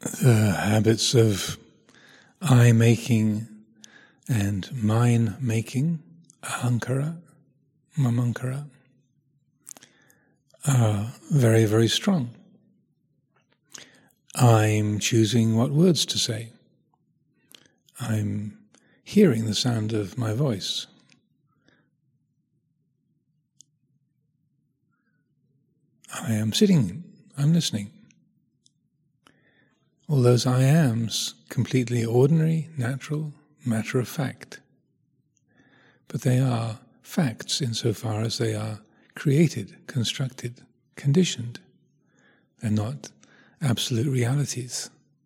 The habits of I-making and mine-making, ahankara, mamankara, are very, very strong. I'm choosing what words to say. I'm hearing the sound of my voice. I am sitting, I'm listening. All those I ams, completely ordinary, natural, matter of fact. But they are facts insofar as they are created, constructed, conditioned. They're not absolute realities.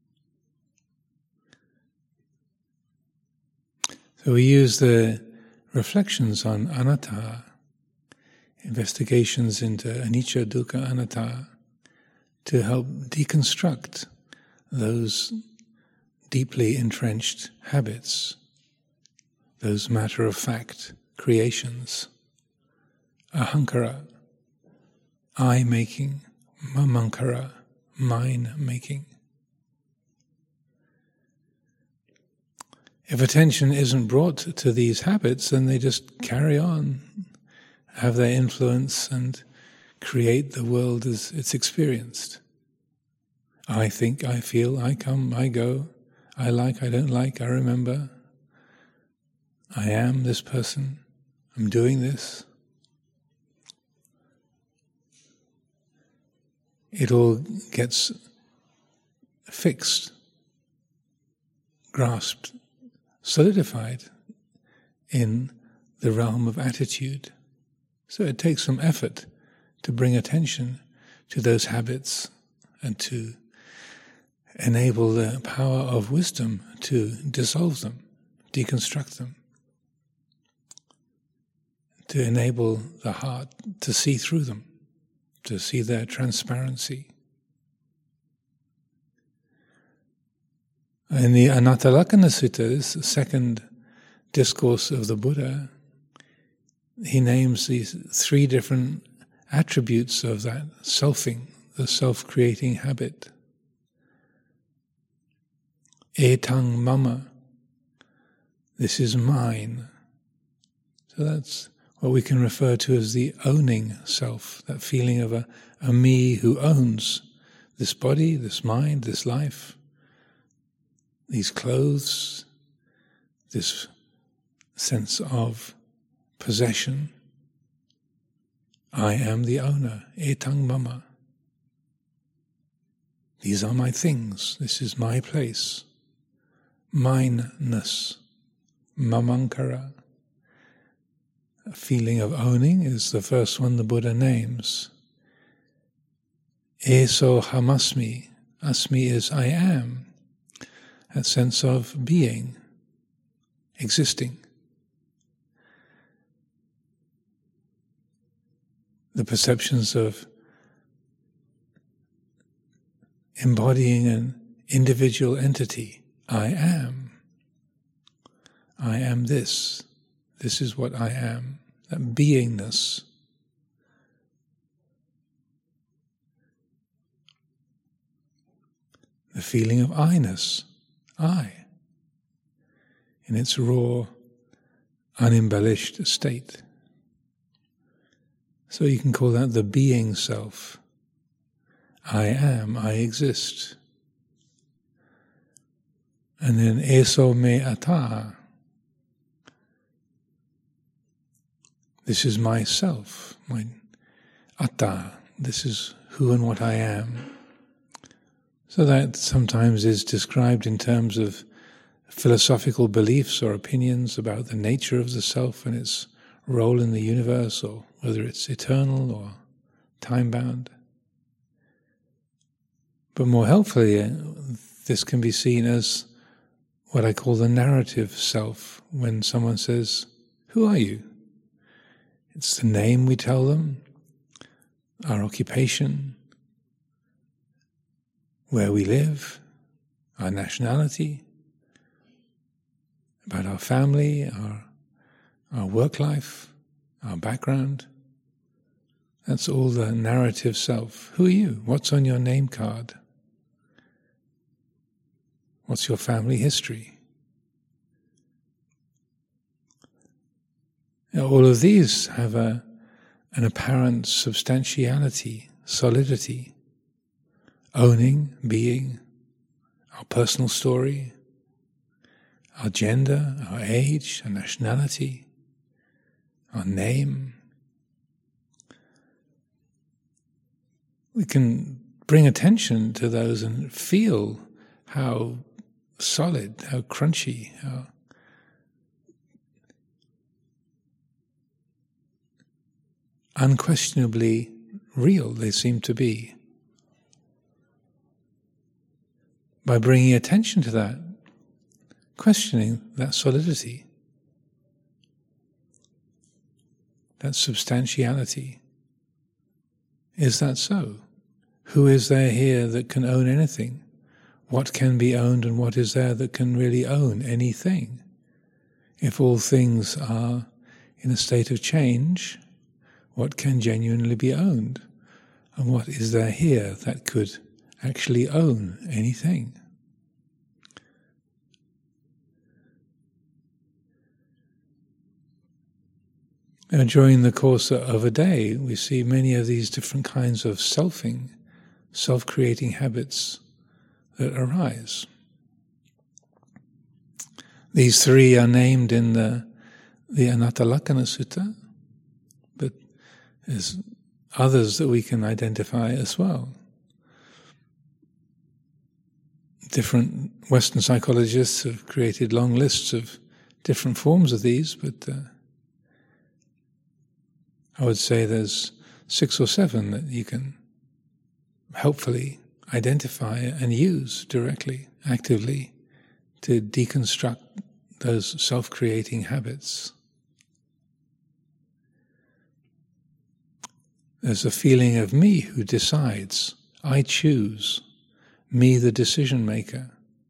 So we use the reflections on anatta, investigations into anicca, dukkha, anatta, to help deconstruct those deeply entrenched habits, those matter-of-fact creations, ahankara, I-making, mamankara, mine-making. If attention isn't brought to these habits, then they just carry on, have their influence, and create the world as it's experienced. I think, I feel, I come, I go, I like, I don't like, I remember. I am this person, I'm doing this. It all gets fixed, grasped, solidified in the realm of attitude. So it takes some effort to bring attention to those habits and to enable the power of wisdom to dissolve them, deconstruct them, to enable the heart to see through them, to see their transparency. In the Anattalakkhana Sutta, this second discourse of the Buddha, he names these three different attributes of that selfing, the self-creating habit. Etang mama, this is mine. So that's what we can refer to as the owning self, that feeling of a me who owns this body, this mind, this life, these clothes, this sense of possession. I am the owner, etang mama. These are my things, this is my place. Mineness, mamankara. A feeling of owning is the first one the Buddha names. Eso hamasmi, asmi is I am, that sense of being, existing. The perceptions of embodying an individual entity. I am this. This is what I am. That beingness. The feeling of I-ness. I. In its raw, unembellished state. So you can call that the being self. I am, I exist. And then eso me atta. This is myself, my atta. This is who and what I am. So that sometimes is described in terms of philosophical beliefs or opinions about the nature of the self and its role in the universe, or whether it's eternal or time-bound. But more helpfully, this can be seen as what I call the narrative self. When someone says, "Who are you?" It's the name we tell them, our occupation, where we live, our nationality, about our family, our work life, our background. That's all the narrative self. Who are you? What's on your name card? What's your family history? All of these have an apparent substantiality, solidity, owning, being, our personal story, our gender, our age, our nationality, our name. We can bring attention to those and feel how solid, how crunchy, how unquestionably real they seem to be. By bringing attention to that, questioning that solidity, that substantiality. Is that so? Who is there here that can own anything? What can be owned and what is there that can really own anything? If all things are in a state of change, what can genuinely be owned? And what is there here that could actually own anything? And during the course of a day, we see many of these different kinds of selfing, self-creating habits that arise. These three are named in the Anatthalakkhana Sutta, but there's others that we can identify as well. Different Western psychologists have created long lists of different forms of these, but I would say there's 6 or 7 that you can helpfully identify and use directly, actively, to deconstruct those self-creating habits. There's a feeling of me who decides, I choose, me the decision maker.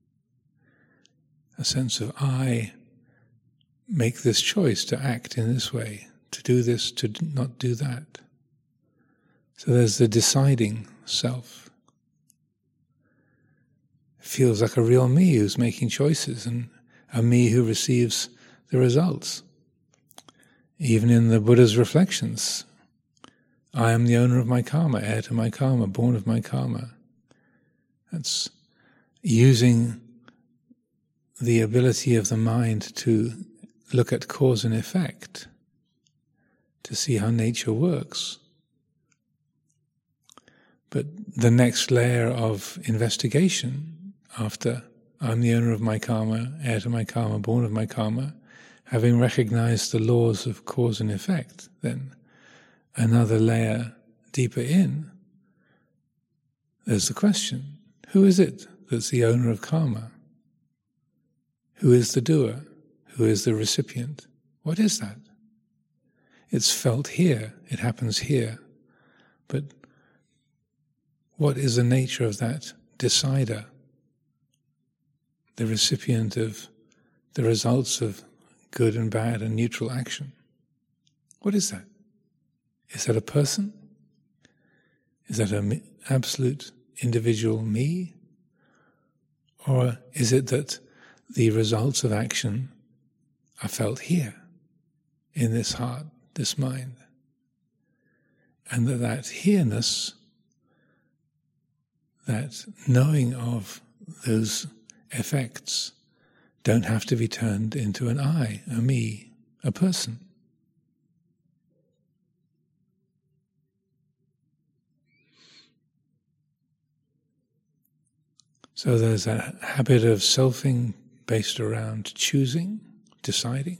A sense of I make this choice to act in this way, to do this, to not do that. So there's the deciding self. It feels like a real me who's making choices and a me who receives the results. Even in the Buddha's reflections, I am the owner of my karma, heir to my karma, born of my karma. That's using the ability of the mind to look at cause and effect, to see how nature works. But the next layer of investigation, after I'm the owner of my karma, heir to my karma, born of my karma, having recognized the laws of cause and effect, then another layer deeper in, there's the question, who is it that's the owner of karma? Who is the doer? Who is the recipient? What is that? It's felt here, it happens here. But what is the nature of that decider? The recipient of the results of good and bad and neutral action. What is that? Is that a person? Is that an absolute individual me? Or is it that the results of action are felt here, in this heart, this mind? And that here-ness, that knowing of those effects, don't have to be turned into an I, a me, a person. So there's a habit of selfing based around choosing, deciding.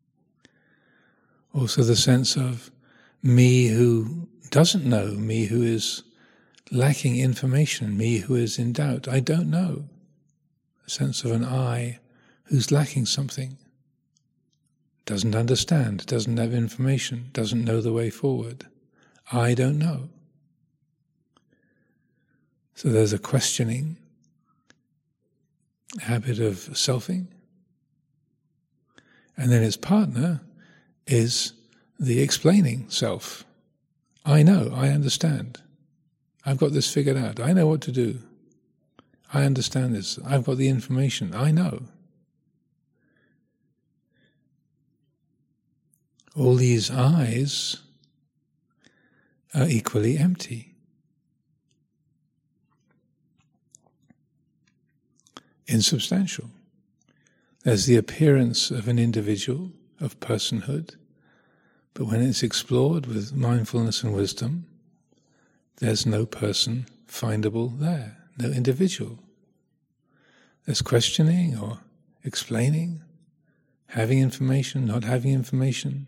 Also the sense of me who doesn't know, me who is lacking information, me who is in doubt. I don't know. A sense of an I who's lacking something, doesn't understand, doesn't have information, doesn't know the way forward. I don't know. So there's a questioning habit of selfing. And then its partner is the explaining self. I know, I understand. I've got this figured out. I know what to do. I understand this. I've got the information. I know. All these I's are equally empty. Insubstantial. There's the appearance of an individual, of personhood, but when it's explored with mindfulness and wisdom, there's no person findable there, no individual. There's questioning or explaining, having information, not having information.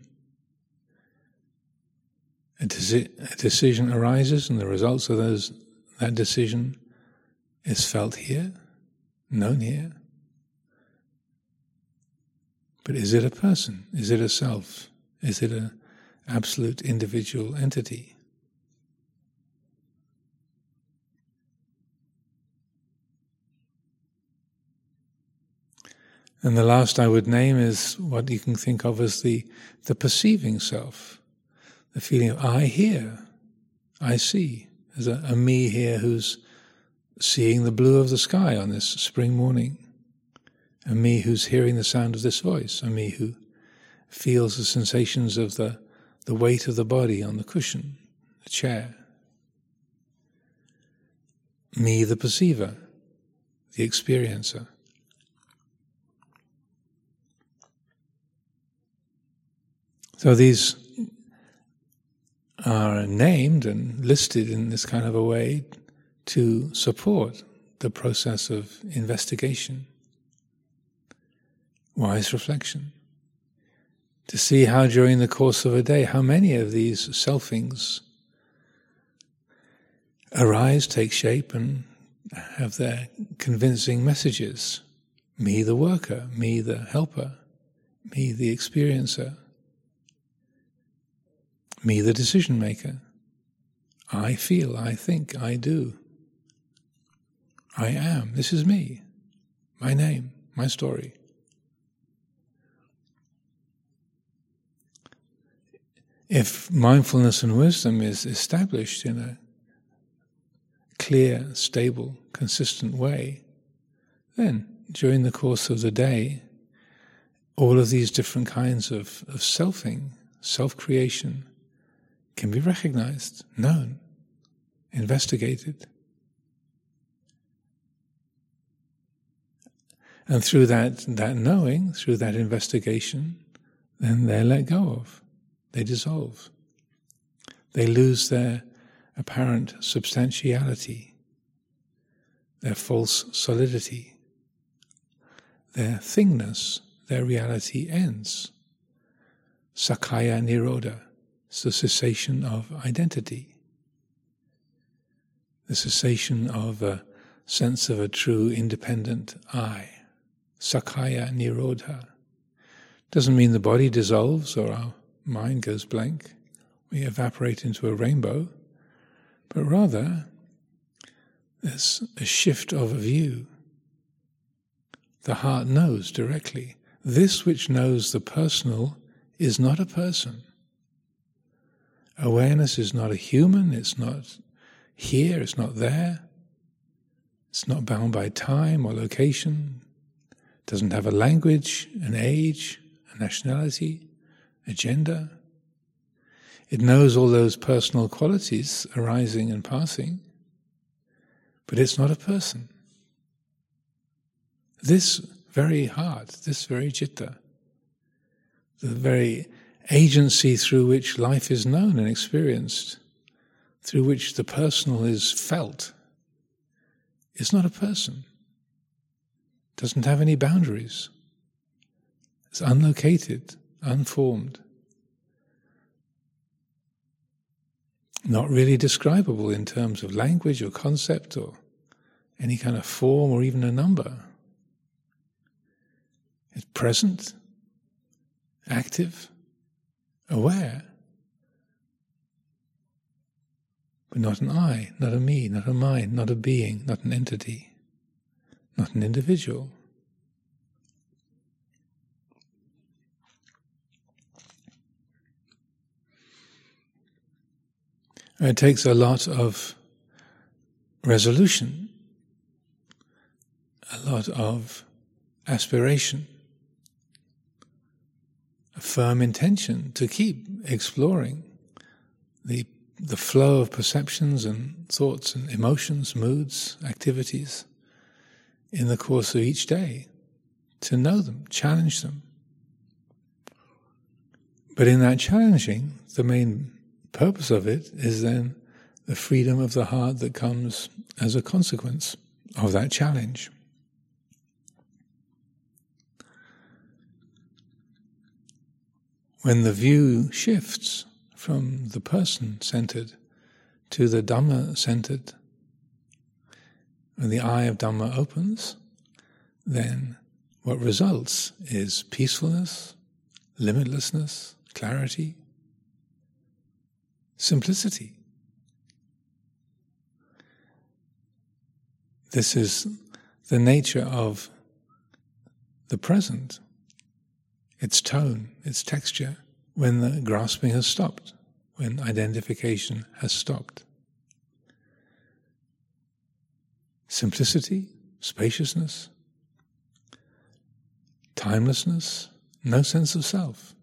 A decision arises, and the results of that decision is felt here, known here. But is it a person? Is it a self? Is it an absolute individual entity? And the last I would name is what you can think of as the perceiving self. The feeling of I hear, I see. There's a me here who's seeing the blue of the sky on this spring morning. A me who's hearing the sound of this voice. A me who feels the sensations of the weight of the body on the cushion, the chair. Me, the perceiver, the experiencer. So these are named and listed in this kind of a way to support the process of investigation, wise reflection, to see how during the course of a day, how many of these selfings arise, take shape, and have their convincing messages. Me the worker, me the helper, me the experiencer, me the decision maker. I feel, I think, I do. I am. This is me. My name, my story. If mindfulness and wisdom is established in a clear, stable, consistent way, then during the course of the day, all of these different kinds of selfing, self-creation, can be recognized, known, investigated. And through that knowing, through that investigation, then they're let go of. They dissolve. They lose their apparent substantiality, their false solidity, their thingness, their reality ends. Sakkaya Nirodha. It's the cessation of identity, the cessation of a sense of a true independent I. Sakkaya Nirodha. Doesn't mean the body dissolves or our mind goes blank, we evaporate into a rainbow, but rather there's a shift of view. The heart knows directly. This which knows the personal is not a person. Awareness is not a human, it's not here, it's not there. It's not bound by time or location. It doesn't have a language, an age, a nationality, a gender. It knows all those personal qualities arising and passing, but it's not a person. This very heart, this very citta, the very agency through which life is known and experienced, through which the personal is felt, is not a person. It doesn't have any boundaries. It's unlocated, unformed. Not really describable in terms of language or concept or any kind of form or even a number. It's present, active, aware, but not an I, not a me, not a mind, not a being, not an entity, not an individual. It takes a lot of resolution a lot of aspiration, a firm intention to keep exploring the flow of perceptions and thoughts and emotions, moods, activities in the course of each day, to know them, challenge them. But in that challenging, the main purpose of it is then the freedom of the heart that comes as a consequence of that challenge. When the view shifts from the person-centered to the Dhamma-centered, when the eye of Dhamma opens, then what results is peacefulness, limitlessness, clarity, simplicity. This is the nature of the present, its tone, its texture, when the grasping has stopped, when identification has stopped. Simplicity, spaciousness, timelessness, no sense of self.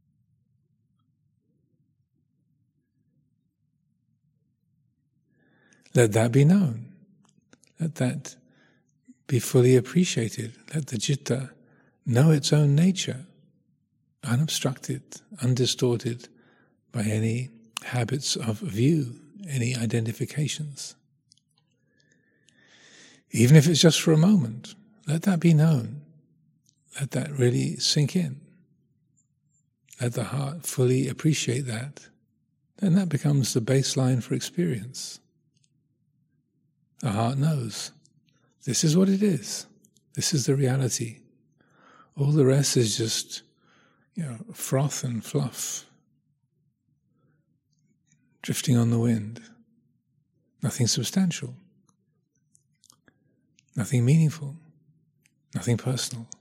Let that be known. Let that be fully appreciated. Let the citta know its own nature, unobstructed, undistorted by any habits of view, any identifications. Even if it's just for a moment, let that be known. Let that really sink in. Let the heart fully appreciate that. Then that becomes the baseline for experience. The heart knows, this is what it is. This is the reality. All the rest is just, froth and fluff, drifting on the wind. Nothing substantial. Nothing meaningful. Nothing personal.